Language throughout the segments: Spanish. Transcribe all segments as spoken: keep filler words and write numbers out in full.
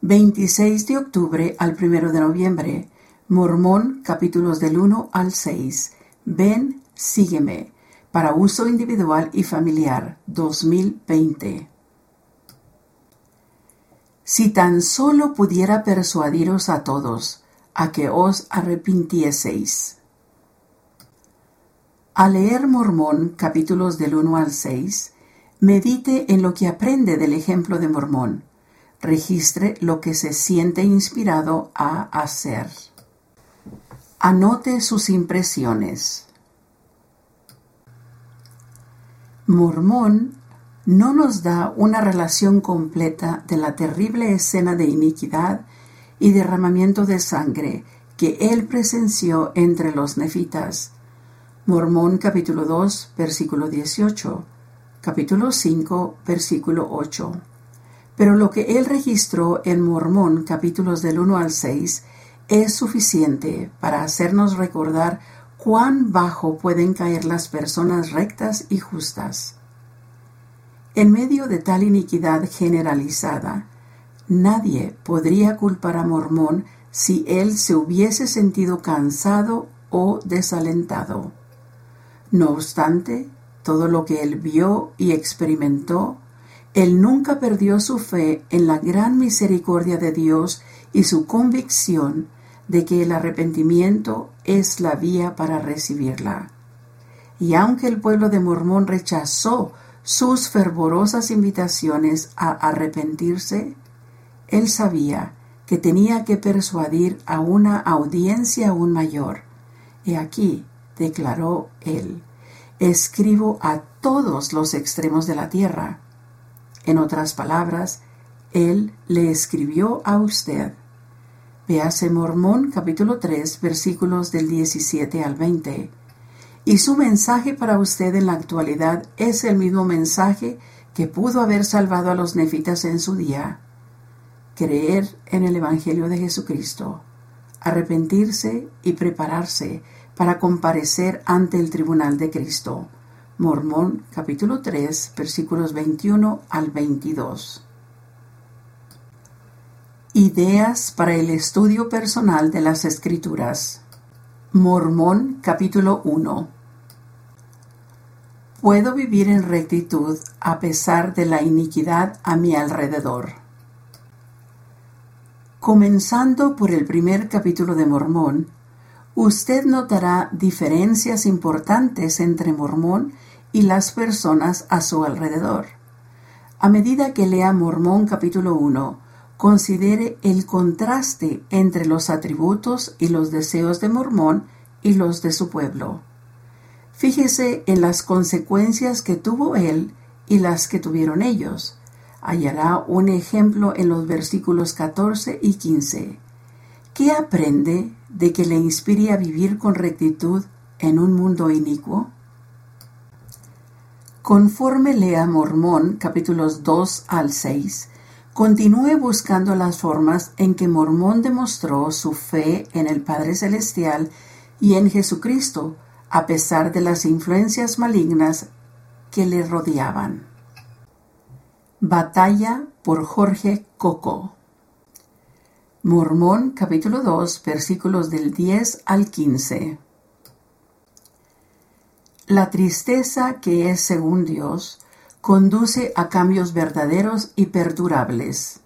veintiséis de octubre al primero de noviembre. Mormón, capítulos del uno al seis. Ven, sígueme. Para uso individual y familiar, dos mil veinte. Si tan solo pudiera persuadiros a todos a que os arrepintieseis. Al leer Mormón, capítulos del uno al seis, medite en lo que aprende del ejemplo de Mormón. Registre lo que se siente inspirado a hacer. Anote sus impresiones. Mormón no nos da una relación completa de la terrible escena de iniquidad y derramamiento de sangre que él presenció entre los nefitas. Mormón capítulo dos, versículo dieciocho, capítulo cinco, versículo ocho. Pero lo que él registró en Mormón capítulos del uno al seis es suficiente para hacernos recordar cuán bajo pueden caer las personas rectas y justas. En medio de tal iniquidad generalizada, nadie podría culpar a Mormón si él se hubiese sentido cansado o desalentado. No obstante, todo lo que él vio y experimentó, él nunca perdió su fe en la gran misericordia de Dios y su convicción de que el arrepentimiento es la vía para recibirla. Y aunque el pueblo de Mormón rechazó sus fervorosas invitaciones a arrepentirse, él sabía que tenía que persuadir a una audiencia aún mayor. Y aquí declaró él: escribo a todos los extremos de la tierra. En otras palabras, él le escribió a usted. Véase Mormón capítulo tres, versículos del diecisiete al veinte. Y su mensaje para usted en la actualidad es el mismo mensaje que pudo haber salvado a los nefitas en su día. Creer en el Evangelio de Jesucristo, arrepentirse y prepararse para comparecer ante el tribunal de Cristo. Mormón capítulo tres, versículos veintiuno al veintidós. Ideas para el estudio personal de las Escrituras. Mormón capítulo uno. Puedo vivir en rectitud a pesar de la iniquidad a mi alrededor. Comenzando por el primer capítulo de Mormón, usted notará diferencias importantes entre Mormón y las personas a su alrededor. A medida que lea Mormón capítulo uno, considere el contraste entre los atributos y los deseos de Mormón y los de su pueblo. Fíjese en las consecuencias que tuvo él y las que tuvieron ellos. Hallará un ejemplo en los versículos catorce y quince. ¿Qué aprende de que le inspire a vivir con rectitud en un mundo inicuo? Conforme lea Mormón capítulos dos al seis, continúe buscando las formas en que Mormón demostró su fe en el Padre Celestial y en Jesucristo, a pesar de las influencias malignas que le rodeaban. Batalla por Jorge Coco. Mormón capítulo dos, versículos del diez al quince. La tristeza que es según Dios conduce a cambios verdaderos y perdurables.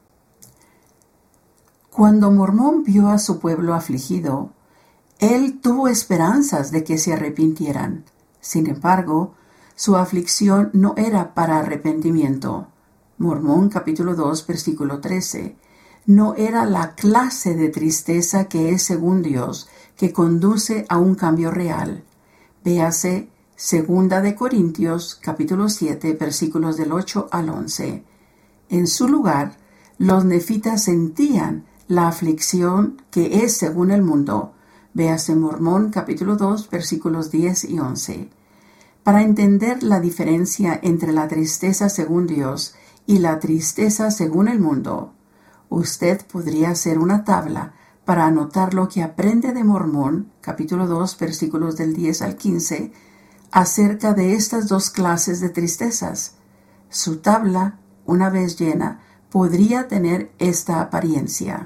Cuando Mormón vio a su pueblo afligido, él tuvo esperanzas de que se arrepintieran. Sin embargo, su aflicción no era para arrepentimiento. Mormón capítulo dos, versículo trece. No era la clase de tristeza que es según Dios, que conduce a un cambio real. Véase Segunda de Corintios, capítulo siete, versículos del ocho al once. En su lugar, los nefitas sentían la aflicción que es según el mundo. Véase Mormón, capítulo dos, versículos diez y once. Para entender la diferencia entre la tristeza según Dios y la tristeza según el mundo, usted podría hacer una tabla para anotar lo que aprende de Mormón, capítulo dos, versículos del diez al quince, acerca de estas dos clases de tristezas. Su tabla, una vez llena, podría tener esta apariencia.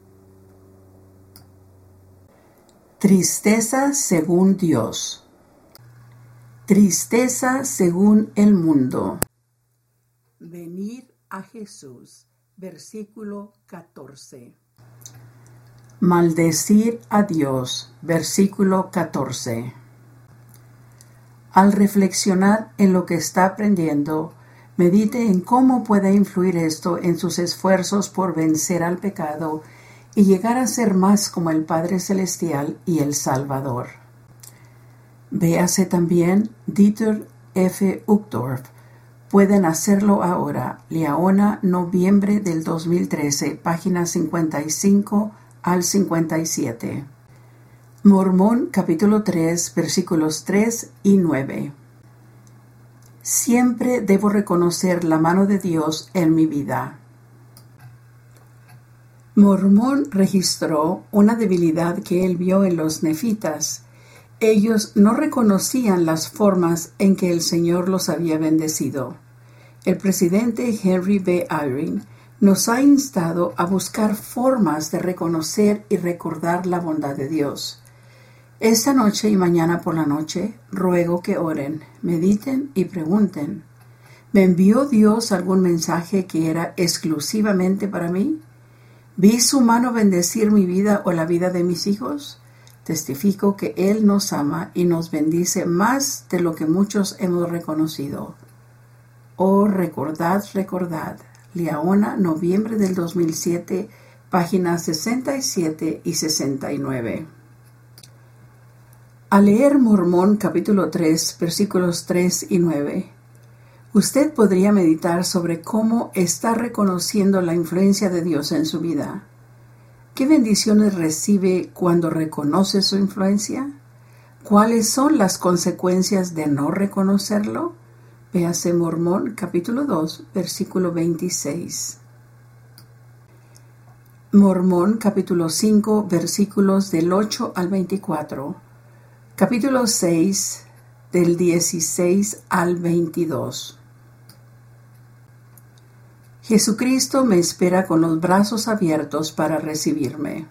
Tristeza según Dios. Tristeza según el mundo. Venir a Jesús. Versículo catorce. Maldecir a Dios. Versículo catorce. Al reflexionar en lo que está aprendiendo, medite en cómo puede influir esto en sus esfuerzos por vencer al pecado y llegar a ser más como el Padre Celestial y el Salvador. Véase también Dieter F. Uchtdorf. Pueden hacerlo ahora. Liaona, noviembre del dos mil trece, páginas cincuenta y cinco al cincuenta y siete. Mormón, capítulo tres, versículos tres y nueve. Siempre debo reconocer la mano de Dios en mi vida. Mormón registró una debilidad que él vio en los nefitas. Ellos no reconocían las formas en que el Señor los había bendecido. El presidente Henry B. Eyring nos ha instado a buscar formas de reconocer y recordar la bondad de Dios. Esta noche y mañana por la noche ruego que oren, mediten y pregunten: ¿me envió Dios algún mensaje que era exclusivamente para mí? ¿Vi su mano bendecir mi vida o la vida de mis hijos? Testifico que Él nos ama y nos bendice más de lo que muchos hemos reconocido. Oh, recordad, recordad. Liaona, noviembre del dos mil siete, páginas sesenta y siete y sesenta y nueve. Al leer Mormón capítulo tres, versículos tres y nueve, usted podría meditar sobre cómo está reconociendo la influencia de Dios en su vida. ¿Qué bendiciones recibe cuando reconoce su influencia? ¿Cuáles son las consecuencias de no reconocerlo? Véase Mormón capítulo dos, versículo veintiséis. Mormón capítulo cinco, versículos del ocho al veinticuatro. Capítulo seis, del dieciséis al veintidós. Jesucristo me espera con los brazos abiertos para recibirme.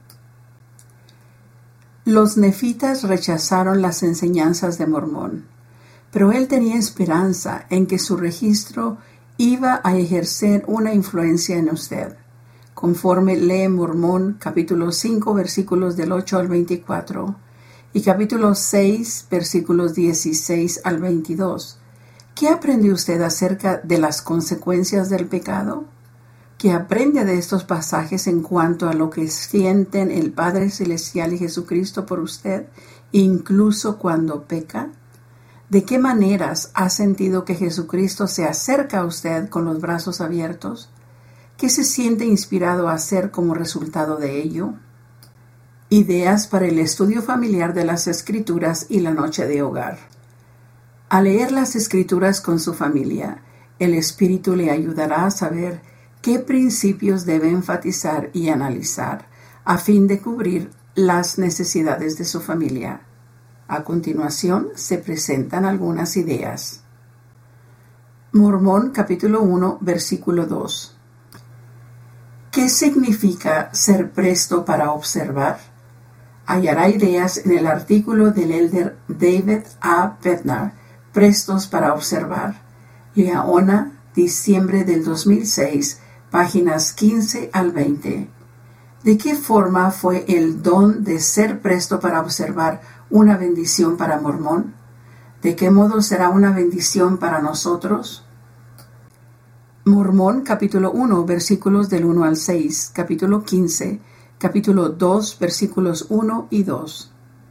Los nefitas rechazaron las enseñanzas de Mormón, pero él tenía esperanza en que su registro iba a ejercer una influencia en usted. Conforme lee Mormón capítulo cinco, versículos del ocho al veinticuatro y capítulo seis, versículos dieciséis al veintidós. ¿Qué aprende usted acerca de las consecuencias del pecado? ¿Qué aprende de estos pasajes en cuanto a lo que sienten el Padre Celestial y Jesucristo por usted, incluso cuando peca? ¿De qué maneras ha sentido que Jesucristo se acerca a usted con los brazos abiertos? ¿Qué se siente inspirado a hacer como resultado de ello? Ideas para el estudio familiar de las Escrituras y la noche de hogar. Al leer las Escrituras con su familia, el Espíritu le ayudará a saber qué principios debe enfatizar y analizar a fin de cubrir las necesidades de su familia. A continuación se presentan algunas ideas. Mormón capítulo uno, versículo dos. ¿Qué significa ser presto para observar? Hallará ideas en el artículo del elder David A. Bednar, Prestos para observar. Liaona, diciembre del dos mil seis, páginas quince al veinte. ¿De qué forma fue el don de ser presto para observar una bendición para Mormón? ¿De qué modo será una bendición para nosotros? Mormón capítulo uno, versículos del uno al seis, capítulo quince, capítulo dos, versículos uno y dos.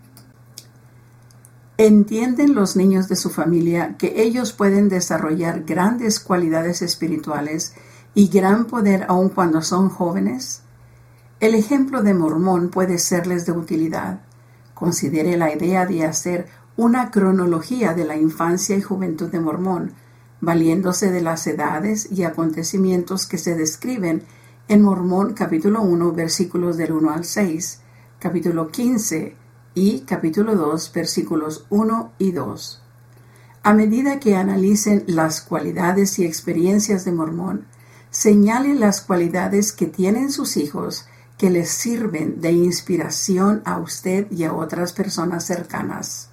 ¿Entienden los niños de su familia que ellos pueden desarrollar grandes cualidades espirituales y gran poder aun cuando son jóvenes? El ejemplo de Mormón puede serles de utilidad. Considere la idea de hacer una cronología de la infancia y juventud de Mormón, valiéndose de las edades y acontecimientos que se describen en Mormón capítulo uno, versículos del uno al seis, capítulo quince y capítulo dos, versículos uno y dos. A medida que analicen las cualidades y experiencias de Mormón, Señale las cualidades que tienen sus hijos que les sirven de inspiración a usted y a otras personas cercanas.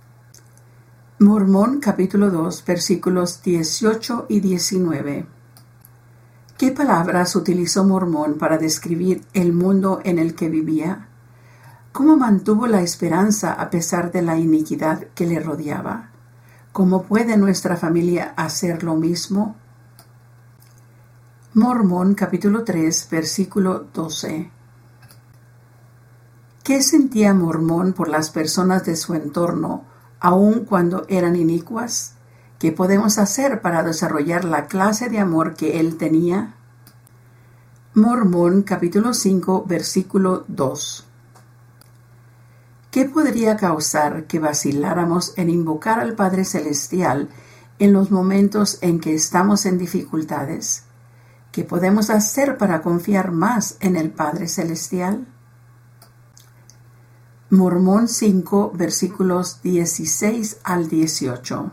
Mormón capítulo dos versículos dieciocho y diecinueve. ¿Qué palabras utilizó Mormón para describir el mundo en el que vivía? ¿Cómo mantuvo la esperanza a pesar de la iniquidad que le rodeaba? ¿Cómo puede nuestra familia hacer lo mismo? Mormón capítulo tres versículo doce. ¿Qué sentía Mormón por las personas de su entorno, aun cuando eran inicuas? ¿Qué podemos hacer para desarrollar la clase de amor que él tenía? Mormón capítulo cinco versículo dos. ¿Qué podría causar que vaciláramos en invocar al Padre Celestial en los momentos en que estamos en dificultades? ¿Qué podemos hacer para confiar más en el Padre Celestial? Mormón cinco versículos dieciséis al dieciocho.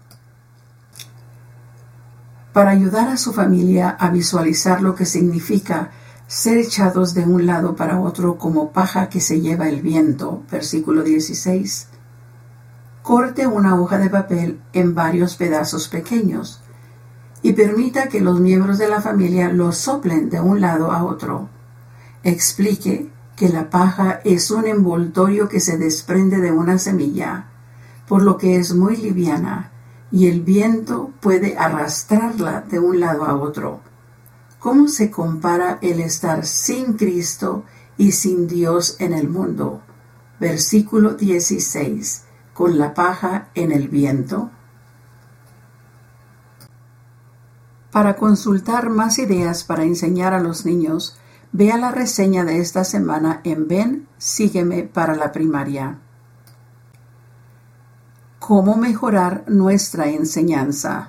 Para ayudar a su familia a visualizar lo que significa ser echados de un lado para otro como paja que se lleva el viento, versículo dieciséis, corte una hoja de papel en varios pedazos pequeños y permita que los miembros de la familia lo soplen de un lado a otro. Explique que la paja es un envoltorio que se desprende de una semilla, por lo que es muy liviana, y el viento puede arrastrarla de un lado a otro. ¿Cómo se compara el estar sin Cristo y sin Dios en el mundo? Versículo dieciséis. Con la paja en el viento. Para consultar más ideas para enseñar a los niños, vea la reseña de esta semana en Ven, Sígueme para la primaria. ¿Cómo mejorar nuestra enseñanza?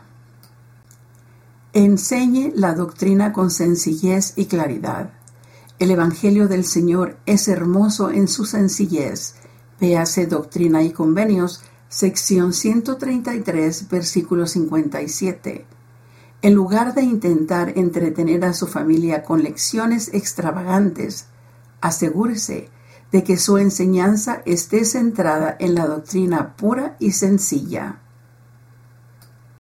Enseñe la doctrina con sencillez y claridad. El Evangelio del Señor es hermoso en su sencillez. Véase Doctrina y Convenios, sección ciento treinta y tres, versículo cincuenta y siete. En lugar de intentar entretener a su familia con lecciones extravagantes, asegúrese de que su enseñanza esté centrada en la doctrina pura y sencilla.